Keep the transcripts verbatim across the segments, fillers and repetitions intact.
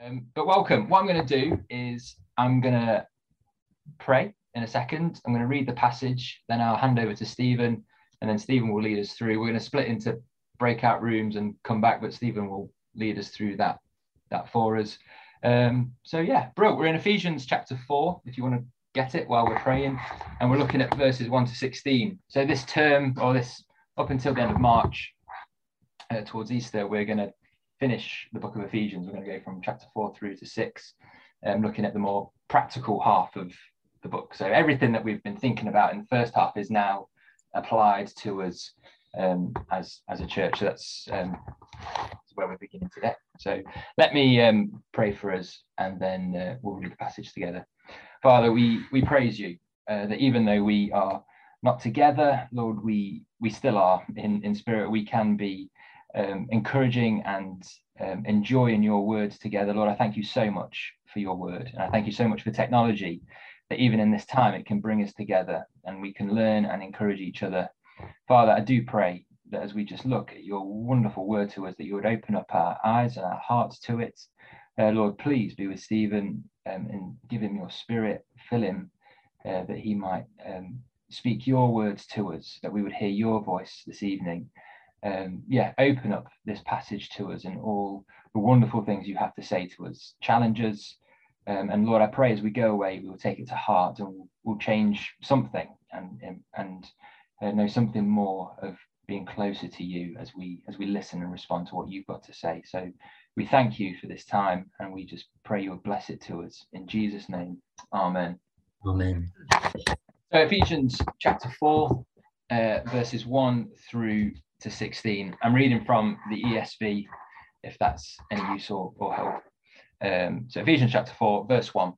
Um, but welcome. What I'm going to do is I'm going to pray in a second. I'm going to read the passage, then I'll hand over to Stephen, and then Stephen will lead us through. We're going to split into breakout rooms and come back, but Stephen will lead us through that, that for us. Um, so yeah, bro, we're in Ephesians chapter four, if you want to get it while we're praying, and we're looking at verses one to sixteen. So this term, or this up until the end of March, uh, towards Easter, we're going to finish the book of Ephesians. We're going to go from chapter four through to six, um, looking at the more practical half of the book. So everything that we've been thinking about in the first half is now applied to us um, as, as a church. So that's um, where we're beginning today. So let me um, pray for us, and then uh, we'll read the passage together. Father, we, we praise you uh, that even though we are not together, Lord, we, we still are in, in spirit. We can be Um, encouraging and um, enjoying your words together. Lord, I thank you so much for your word, and I thank you so much for technology, that even in this time it can bring us together and we can learn and encourage each other. Father, I do pray that as we just look at your wonderful word to us, that you would open up our eyes and our hearts to it. Uh, Lord, please be with Stephen um, and give him your spirit, fill him, uh, that he might um, speak your words to us, that we would hear your voice this evening. Um, yeah, open up this passage to us and all the wonderful things you have to say to us, challenges. Um, and Lord, I pray as we go away, we will take it to heart and we'll, we'll change something and, and, and uh, know something more of being closer to you as we as we listen and respond to what you've got to say. So we thank you for this time, and we just pray you would bless it to us. In Jesus' name, amen. Amen. So Ephesians chapter four, uh, verses one through to sixteen. I'm reading from the E S V, if that's any use or, or help. Um, so Ephesians chapter four, verse one.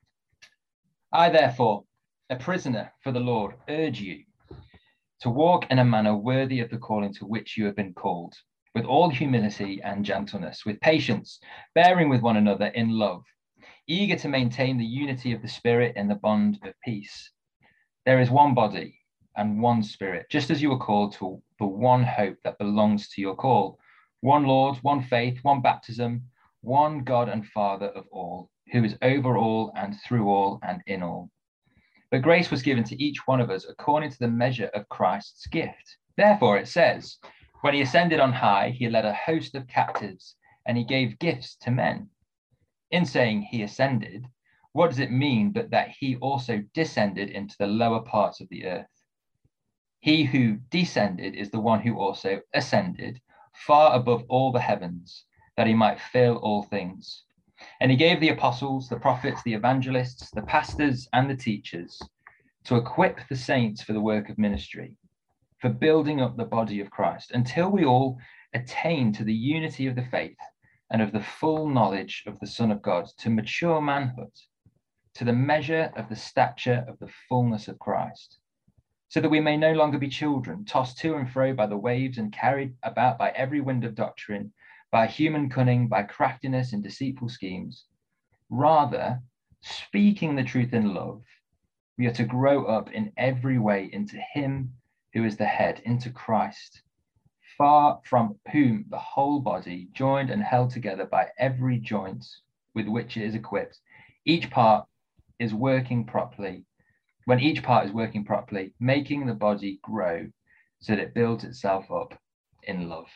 I therefore, a prisoner for the Lord, urge you to walk in a manner worthy of the calling to which you have been called, with all humility and gentleness, with patience, bearing with one another in love, eager to maintain the unity of the Spirit in the bond of peace. There is one body and one Spirit, just as you were called to the one hope that belongs to your call. One Lord, one faith, one baptism, one God and Father of all, who is over all and through all and in all. But grace was given to each one of us according to the measure of Christ's gift. Therefore it says, when he ascended on high, he led a host of captives, and he gave gifts to men. In saying he ascended, what does it mean but that he also descended into the lower parts of the earth? He who descended is the one who also ascended far above all the heavens, that he might fill all things. And he gave the apostles, the prophets, the evangelists, the pastors, and the teachers to equip the saints for the work of ministry, for building up the body of Christ, until we all attain to the unity of the faith and of the full knowledge of the Son of God, to mature manhood, to the measure of the stature of the fullness of Christ, so that we may no longer be children, tossed to and fro by the waves and carried about by every wind of doctrine, by human cunning, by craftiness and deceitful schemes. Rather, speaking the truth in love, we are to grow up in every way into him who is the head, into Christ, far from whom the whole body, joined and held together by every joint with which it is equipped, each part is working properly. When each part is working properly, making the body grow so that it builds itself up in love.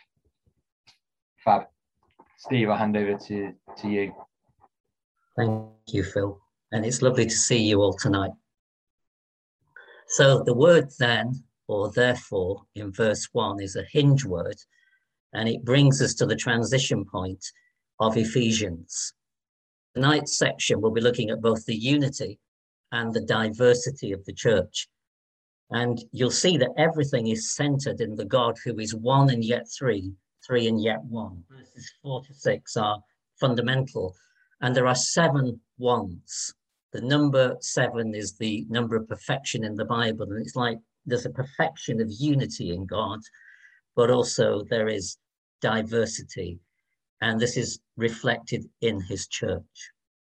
Fab. Steve, I'll hand over to, to you. Thank you, Phil. And it's lovely to see you all tonight. So the word then, or therefore, in verse one is a hinge word, and it brings us to the transition point of Ephesians. Tonight's section, we'll be looking at both the unity and the diversity of the church. And you'll see that everything is centered in the God who is one and yet three, three and yet one. Verses four to six are fundamental. And there are seven ones. The number seven is the number of perfection in the Bible. And it's like there's a perfection of unity in God, but also there is diversity. And this is reflected in his church.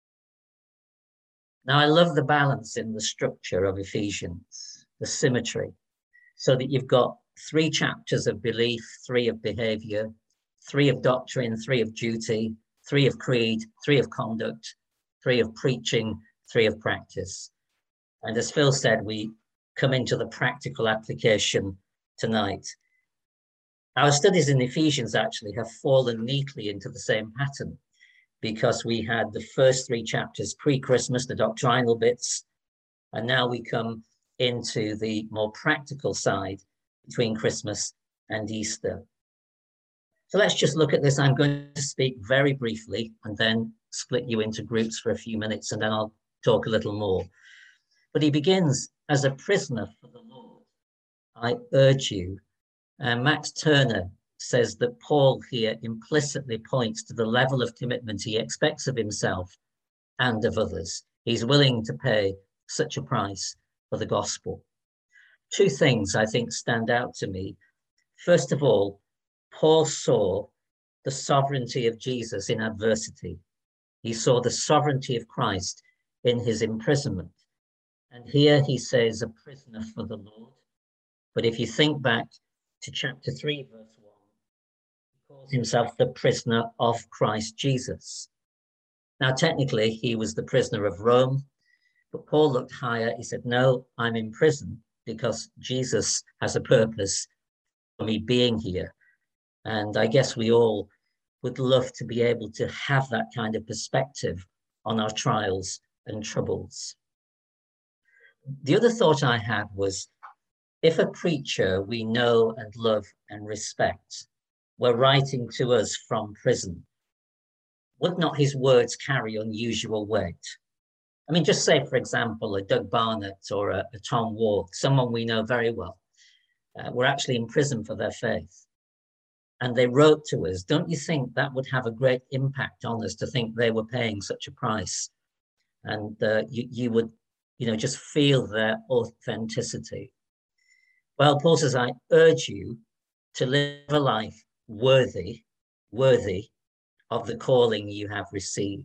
Now, I love the balance in the structure of Ephesians, the symmetry, so that you've got three chapters of belief, three of behavior, three of doctrine, three of duty, three of creed, three of conduct, three of preaching, three of practice. And as Phil said, we come into the practical application tonight. Our studies in Ephesians actually have fallen neatly into the same pattern, because we had the first three chapters pre-Christmas, the doctrinal bits, and now we come into the more practical side between Christmas and Easter. So let's just look at this. I'm going to speak very briefly and then split you into groups for a few minutes, and then I'll talk a little more. But he begins, as a prisoner for the Lord, I urge you. And Max Turner says that Paul here implicitly points to the level of commitment he expects of himself and of others. He's willing to pay such a price for the gospel. Two things I think stand out to me. First of all, Paul saw the sovereignty of Jesus in adversity. He saw the sovereignty of Christ in his imprisonment. And here he says, a prisoner for the Lord. But if you think back to chapter three, verse one, he calls himself the prisoner of Christ Jesus. Now, technically, he was the prisoner of Rome, but Paul looked higher. He said, no, I'm in prison because Jesus has a purpose for me being here. And I guess we all would love to be able to have that kind of perspective on our trials and troubles. The other thought I had was, if a preacher we know and love and respect were writing to us from prison, would not his words carry unusual weight? I mean, just say, for example, a Doug Barnett or a, a Tom Ward, someone we know very well, uh, were actually in prison for their faith. And they wrote to us. Don't you think that would have a great impact on us to think they were paying such a price? And uh, you, you would, you know, just feel their authenticity. Well, Paul says, I urge you to live a life worthy, worthy of the calling you have received.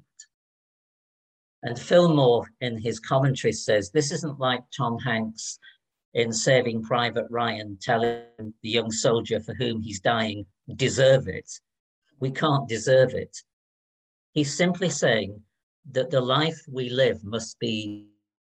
And Fillmore, in his commentary, says, this isn't like Tom Hanks in Saving Private Ryan, telling the young soldier for whom he's dying, deserve it. We can't deserve it. He's simply saying that the life we live must be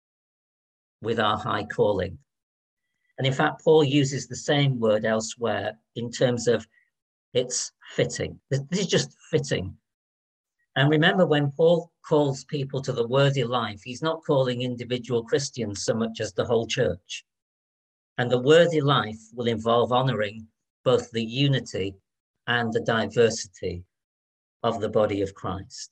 with our high calling. And in fact, Paul uses the same word elsewhere in terms of it's fitting. This is just fitting. And remember, when Paul calls people to the worthy life, he's not calling individual Christians so much as the whole church. And the worthy life will involve honoring both the unity and the diversity of the body of Christ.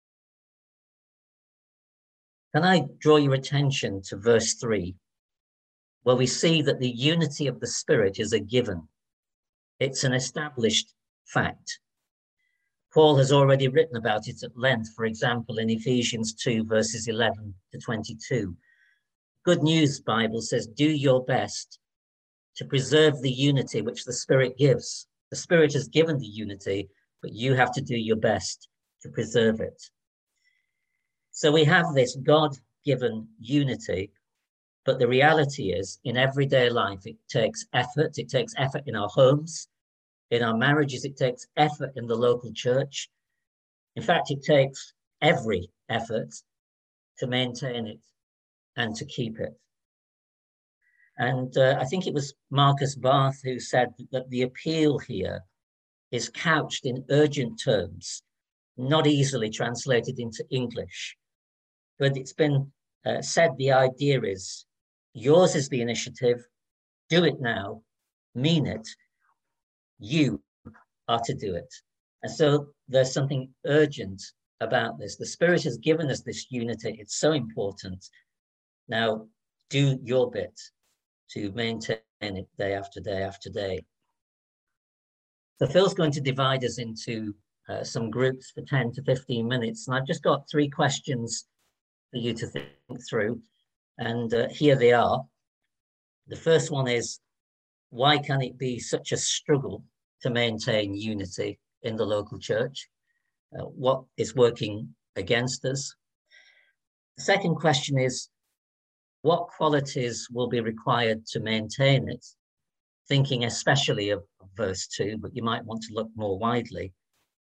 Can I draw your attention to verse three, where we see that the unity of the Spirit is a given. It's an established fact. Paul has already written about it at length, for example, in Ephesians two, verses eleven to twenty-two. Good News Bible says, do your best to preserve the unity which the Spirit gives. The Spirit has given the unity, but you have to do your best to preserve it. So we have this God-given unity, but the reality is, in everyday life, it takes effort. It takes effort in our homes, in our marriages. It takes effort in the local church. In fact, it takes every effort to maintain it and to keep it. And uh, I think it was Marcus Barth who said that the appeal here is couched in urgent terms, not easily translated into English. But it's been uh, said the idea is, yours is the initiative, do it now, mean it, you are to do it. And so there's something urgent about this. The Spirit has given us this unity. It's so important. Now, do your bit to maintain it day after day after day. So Phil's going to divide us into uh, some groups for ten to fifteen minutes. And I've just got three questions for you to think through. And uh, here they are. The first one is, why can it be such a struggle to maintain unity in the local church? Uh, what is working against us? The second question is, what qualities will be required to maintain it? Thinking especially of verse two, but you might want to look more widely.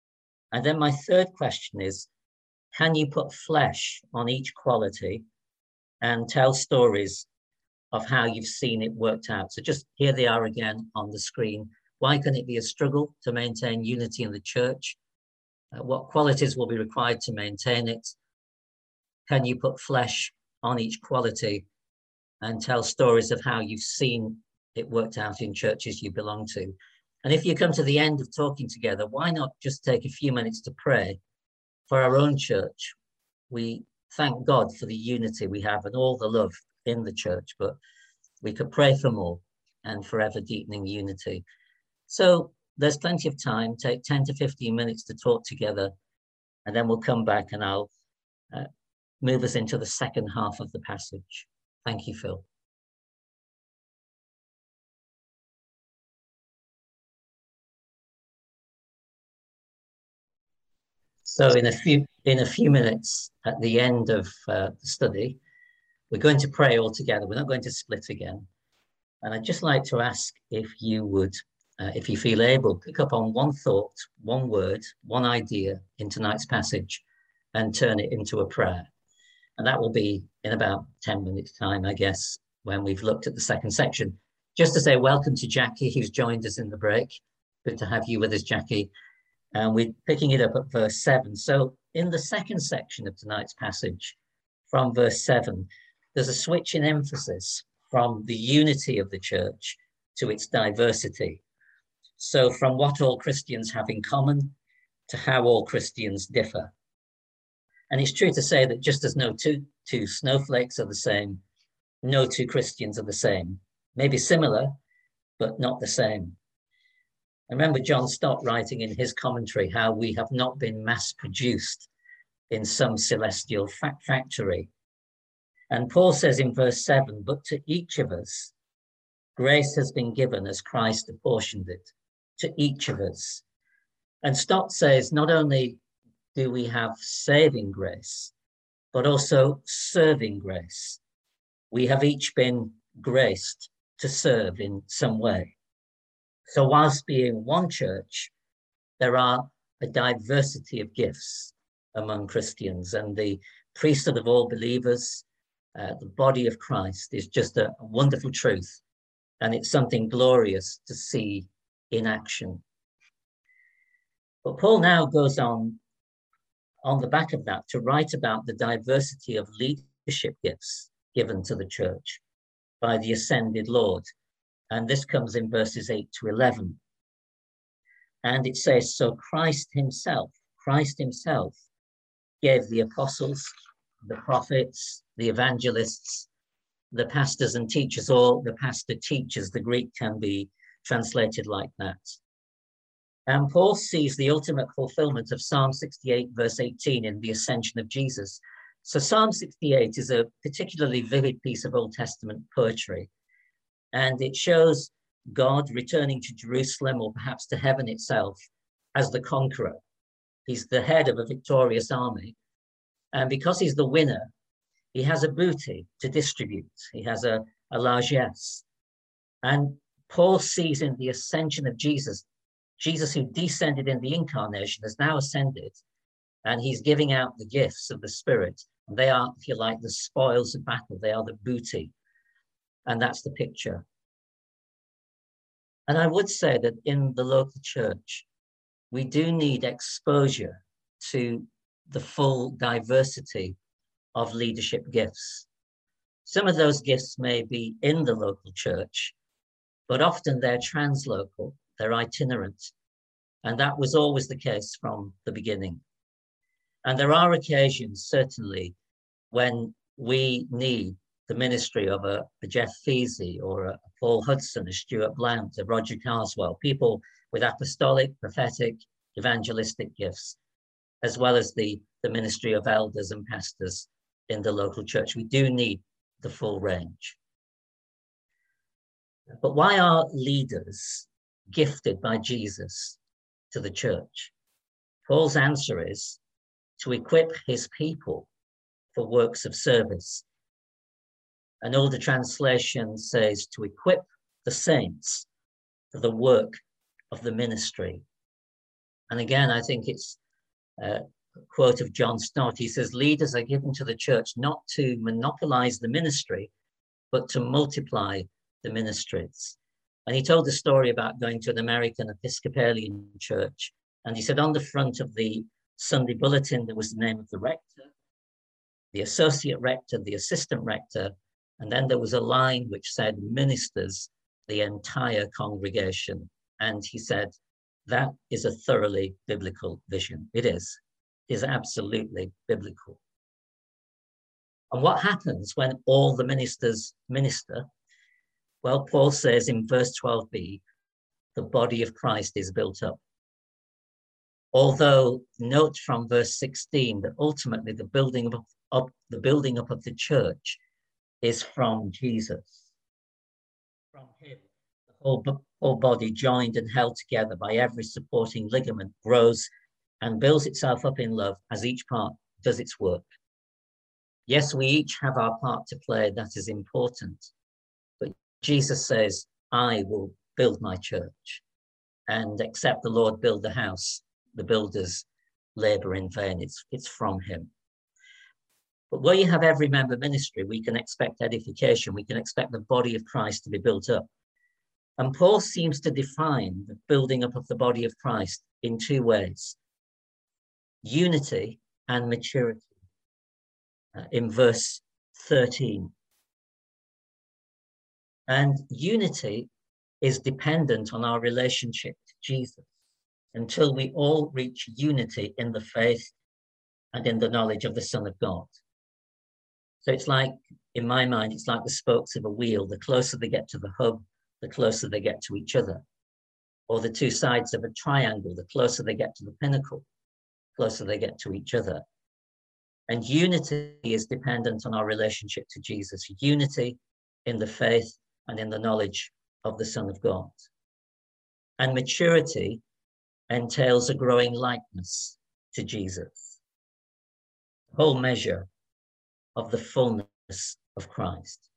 And then my third question is, can you put flesh on each quality and tell stories of how you've seen it worked out? So just here they are again on the screen. Why can it be a struggle to maintain unity in the church? Uh, what qualities will be required to maintain it? Can you put flesh on each quality and tell stories of how you've seen it worked out in churches you belong to? And if you come to the end of talking together, why not just take a few minutes to pray for our own church? We thank God for the unity we have and all the love in the church, but we could pray for more and forever deepening unity. So there's plenty of time. Take ten to fifteen minutes to talk together, and then we'll come back and I'll uh, move us into the second half of the passage. Thank you, Phil. So in a few in a few minutes at the end of uh, the study, we're going to pray all together. We're not going to split again. And I'd just like to ask if you would, uh, if you feel able, pick up on one thought, one word, one idea in tonight's passage and turn it into a prayer. And that will be in about ten minutes time, I guess, when we've looked at the second section. Just to say welcome to Jackie, who's joined us in the break. Good to have you with us, Jackie. And we're picking it up at verse seven. So in the second section of tonight's passage, from verse seven, there's a switch in emphasis from the unity of the church to its diversity. So from what all Christians have in common to how all Christians differ. And it's true to say that just as no two, two snowflakes are the same, no two Christians are the same. Maybe similar, but not the same. I remember John Stott writing in his commentary how we have not been mass-produced in some celestial factory. And Paul says in verse seven, but to each of us, grace has been given as Christ apportioned it, to each of us. And Stott says, not only do we have saving grace, but also serving grace. We have each been graced to serve in some way. So whilst being one church, there are a diversity of gifts among Christians, and the priesthood of all believers, uh, the body of Christ, is just a, a wonderful truth, and it's something glorious to see in action. But Paul now goes on, on the back of that, to write about the diversity of leadership gifts given to the church by the ascended Lord. And this comes in verses eight to eleven. And it says, so Christ himself, Christ himself gave the apostles, the prophets, the evangelists, the pastors and teachers, or the pastor teachers, the Greek can be translated like that. And Paul sees the ultimate fulfillment of Psalm sixty-eight, verse eighteen in the ascension of Jesus. So Psalm sixty-eight is a particularly vivid piece of Old Testament poetry. And it shows God returning to Jerusalem, or perhaps to heaven itself, as the conqueror. He's the head of a victorious army. And because he's the winner, he has a booty to distribute. He has a, a largesse. And Paul sees in the ascension of Jesus, Jesus who descended in the incarnation has now ascended, and he's giving out the gifts of the Spirit. And they are, if you like, the spoils of battle. They are the booty. And that's the picture. And I would say that in the local church, we do need exposure to the full diversity of leadership gifts. Some of those gifts may be in the local church, but often they're translocal, they're itinerant. And that was always the case from the beginning. And there are occasions, certainly, when we need the ministry of a, a Jeff Feasey or a, a Paul Hudson, a Stuart Blount, a Roger Carswell, people with apostolic, prophetic, evangelistic gifts, as well as the, the ministry of elders and pastors in the local church. We do need the full range. But why are leaders gifted by Jesus to the church? Paul's answer is to equip his people for works of service. An older translation says to equip the saints for the work of the ministry. And again, I think it's uh, quote of John Stott. He says, leaders are given to the church not to monopolize the ministry, but to multiply the ministries. And he told a story about going to an American Episcopalian church. And he said on the front of the Sunday bulletin, there was the name of the rector, the associate rector, the assistant rector, and then there was a line which said ministers, the entire congregation. And he said, that is a thoroughly biblical vision. It is. It is absolutely biblical. And what happens when all the ministers minister? Well, Paul says in verse twelve b, the body of Christ is built up. Although note from verse sixteen that ultimately the building up, up the building up of the church is from Jesus. From him, the whole, whole body, joined and held together by every supporting ligament, grows and builds itself up in love as each part does its work. Yes, we each have our part to play, that is important. But Jesus says, I will build my church. And except the Lord build the house, the builders labor in vain. It's, it's from him. But where you have every member ministry, we can expect edification. We can expect the body of Christ to be built up. And Paul seems to define the building up of the body of Christ in two ways: unity and maturity. Uh, in verse thirteen. And unity is dependent on our relationship to Jesus until we all reach unity in the faith and in the knowledge of the Son of God. So it's like, in my mind, it's like the spokes of a wheel. The closer they get to the hub, the closer they get to each other. Or the two sides of a triangle, the closer they get to the pinnacle, the closer they get to each other. And unity is dependent on our relationship to Jesus. Unity in the faith and in the knowledge of the Son of God. And maturity entails a growing likeness to Jesus, the whole measure of the fullness of Christ.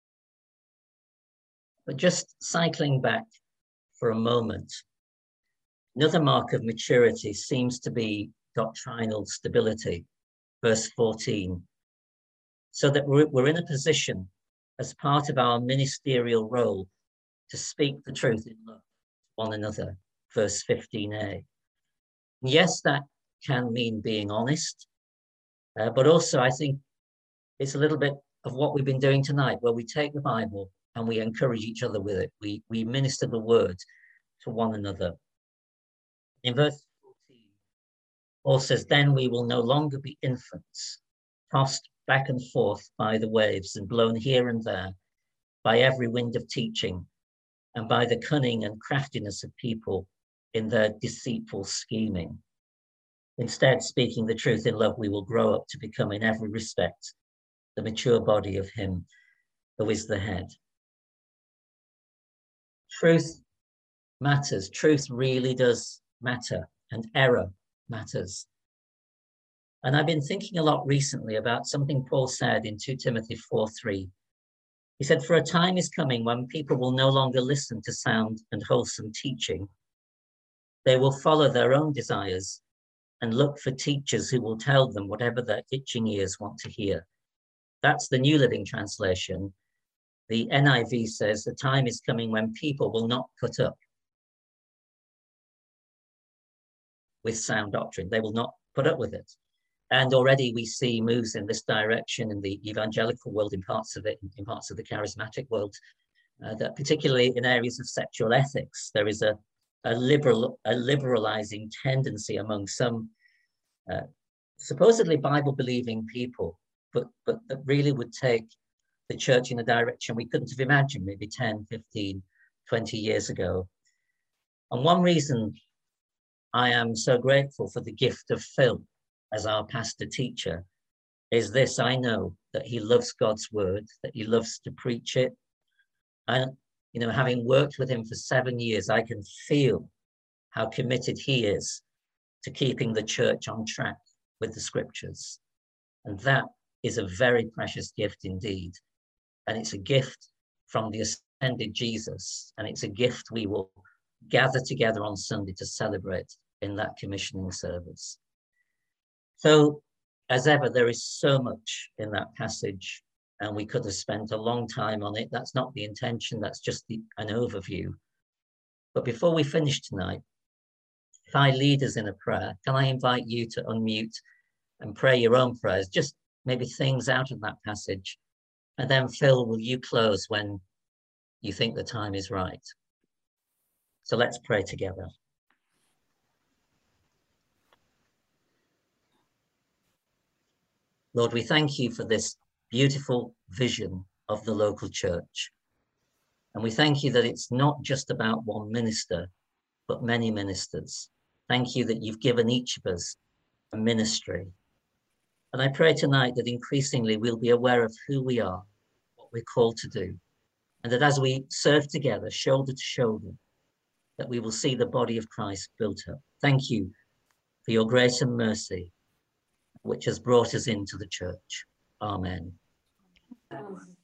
But just cycling back for a moment, another mark of maturity seems to be doctrinal stability. Verse fourteen, so that we're, we're in a position as part of our ministerial role to speak the truth in love to one another. Verse fifteen a. Yes, that can mean being honest, uh, but also I think it's a little bit of what we've been doing tonight, where we take the Bible and we encourage each other with it. We, we minister the word to one another. In verse fourteen, Paul says, then we will no longer be infants, tossed back and forth by the waves and blown here and there by every wind of teaching and by the cunning and craftiness of people in their deceitful scheming. Instead, speaking the truth in love, we will grow up to become in every respect the mature body of him who is the head. Truth matters. Truth really does matter, and error matters. And I've been thinking a lot recently about something Paul said in Second Timothy four three. He said, for a time is coming when people will no longer listen to sound and wholesome teaching. They will follow their own desires and look for teachers who will tell them whatever their itching ears want to hear. That's the New Living Translation. The N I V says, the time is coming when people will not put up with sound doctrine. They will not put up with it. And already we see moves in this direction in the evangelical world, in parts of it, in parts of the charismatic world, uh, that particularly in areas of sexual ethics, there is a, a liberal, a liberalizing tendency among some uh, supposedly Bible-believing people, but, but that really would take the church in a direction we couldn't have imagined maybe ten, fifteen, twenty years ago. And one reason I am so grateful for the gift of Phil as our pastor teacher is this: I know that he loves God's word, that he loves to preach it. And, you know, having worked with him for seven years, I can feel how committed he is to keeping the church on track with the scriptures. And that is a very precious gift indeed. And it's a gift from the ascended Jesus. And it's a gift we will gather together on Sunday to celebrate in that commissioning service. So, as ever, there is so much in that passage, and we could have spent a long time on it. That's not the intention, that's just the, an overview. But before we finish tonight, if I lead us in a prayer, can I invite you to unmute and pray your own prayers, just maybe things out of that passage. And then Phil, will you close when you think the time is right? So let's pray together. Lord, we thank you for this beautiful vision of the local church. And we thank you that it's not just about one minister, but many ministers. Thank you that you've given each of us a ministry. And I pray tonight that increasingly we'll be aware of who we are, what we're called to do, and that as we serve together, shoulder to shoulder, that we will see the body of Christ built up. Thank you for your grace and mercy, which has brought us into the church. Amen.